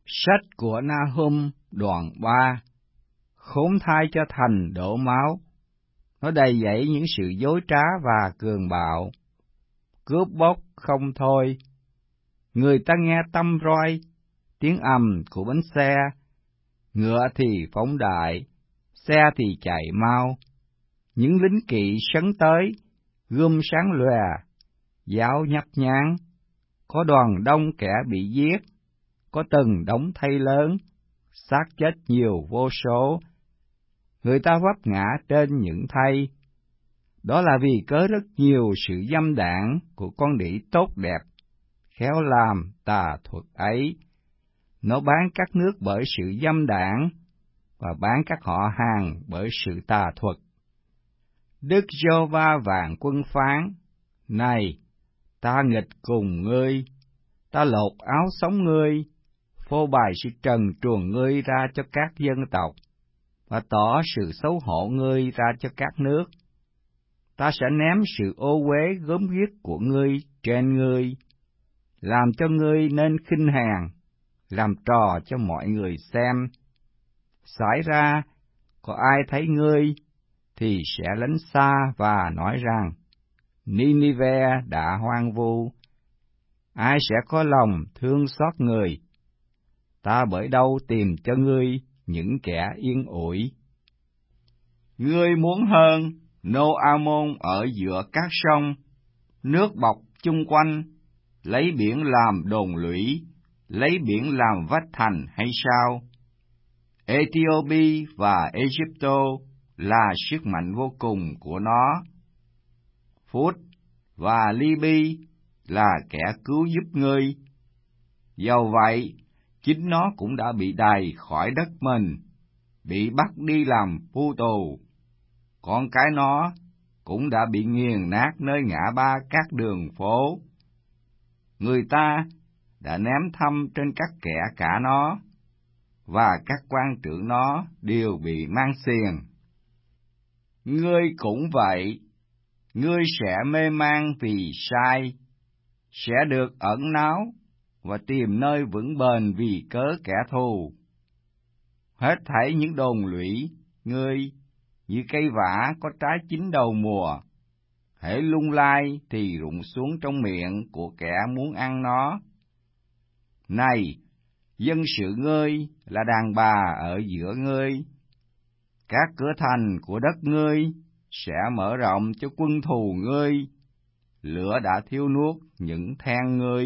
Sách của Nahum đoạn 3. Khốn thay cho thành đổ máu, nó đầy dẫy những sự dối trá và cường bạo, cướp bóc không thôi. Người ta nghe tăm roi, tiếng ầm của bánh xe, ngựa thì phóng đại, xe thì chạy mau. Những lính kỵ sấn tới, gươm sáng lòe, giáo nhấp nhán. Có đoàn đông kẻ bị giết, có từng đống thây lớn, xác chết nhiều vô số. Người ta vấp ngã trên những thây. Đó là vì cớ rất nhiều sự dâm đảng của con đĩ tốt đẹp, khéo làm tà thuật ấy. Nó bán các nước bởi sự dâm đảng, và bán các họ hàng bởi sự tà thuật. Đức Giê-hô-va vạn quân phán: Này, ta nghịch cùng ngươi, ta lột áo sống ngươi, phô bày sự trần truồng ngươi ra cho các dân tộc, và tỏ sự xấu hổ ngươi ra cho các nước. Ta sẽ ném sự ô uế gớm ghiếc của ngươi trên ngươi, làm cho ngươi nên khinh hèn, làm trò cho mọi người xem. Xảy ra, có ai thấy ngươi, thì sẽ lánh xa và nói rằng, Ninive đã hoang vu. Ai sẽ có lòng thương xót người? Ta bởi đâu tìm cho ngươi những kẻ yên ủi? Ngươi muốn hơn No-a-môn ở giữa các sông, nước bọc chung quanh, lấy biển làm đồn lũy, lấy biển làm vách thành hay sao? Ethiopia và Egypto là sức mạnh vô cùng của nó. Phút và Libya là kẻ cứu giúp ngươi. Dầu vậy, chính nó cũng đã bị đày khỏi đất mình, bị bắt đi làm phu tù. Con cái nó cũng đã bị nghiền nát nơi ngã ba các đường phố. Người ta đã ném thăm trên các kẻ cả nó, và các quan trưởng nó đều bị mang xiềng. Ngươi cũng vậy, ngươi sẽ mê man vì sai, sẽ được ẩn náu và tìm nơi vững bền vì cớ kẻ thù. Hết thảy những đồn lũy, ngươi như cây vả có trái chín đầu mùa, hễ lung lai thì rụng xuống trong miệng của kẻ muốn ăn nó. Này, dân sự ngươi là đàn bà ở giữa ngươi, các cửa thành của đất ngươi sẽ mở rộng cho quân thù ngươi, lửa đã thiêu nuốt những then ngươi.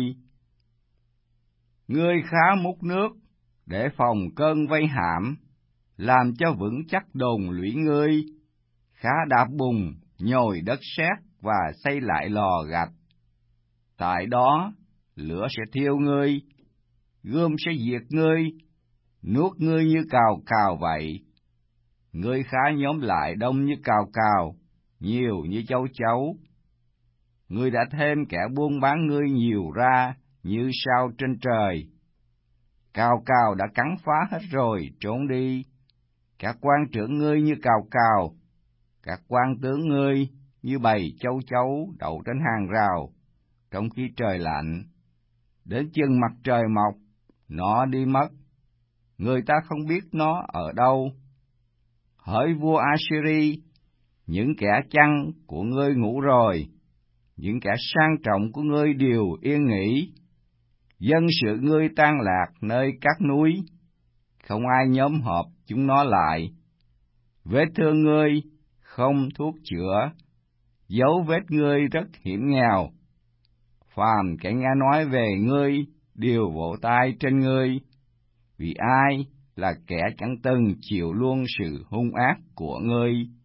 Ngươi khá múc nước để phòng cơn vây hãm, làm cho vững chắc đồn lũy ngươi, khá đạp bùn, nhồi đất sét và xây lại lò gạch. Tại đó, lửa sẽ thiêu ngươi, gươm sẽ diệt ngươi, nuốt ngươi như cào cào vậy. Ngươi khá nhóm lại đông như cào cào, nhiều như châu chấu. Ngươi đã thêm kẻ buôn bán ngươi nhiều ra như sao trên trời. Cào cào đã cắn phá hết rồi, trốn đi. Các quan trưởng ngươi như cào cào, các quan tướng ngươi như bầy châu chấu đậu trên hàng rào, trong khi trời lạnh. Đến chừng mặt trời mọc, nó đi mất, người ta không biết nó ở đâu. Hỡi vua Assyri, những kẻ chăn của ngươi ngủ rồi, những kẻ sang trọng của ngươi đều yên nghỉ. Dân sự ngươi tan lạc nơi các núi, không ai nhóm họp chúng nó lại. Vết thương ngươi không thuốc chữa, dấu vết ngươi rất hiểm nghèo. Phàm kẻ nghe nói về ngươi đều vỗ tay trên ngươi, vì ai là kẻ chẳng từng chịu luôn sự hung ác của ngươi.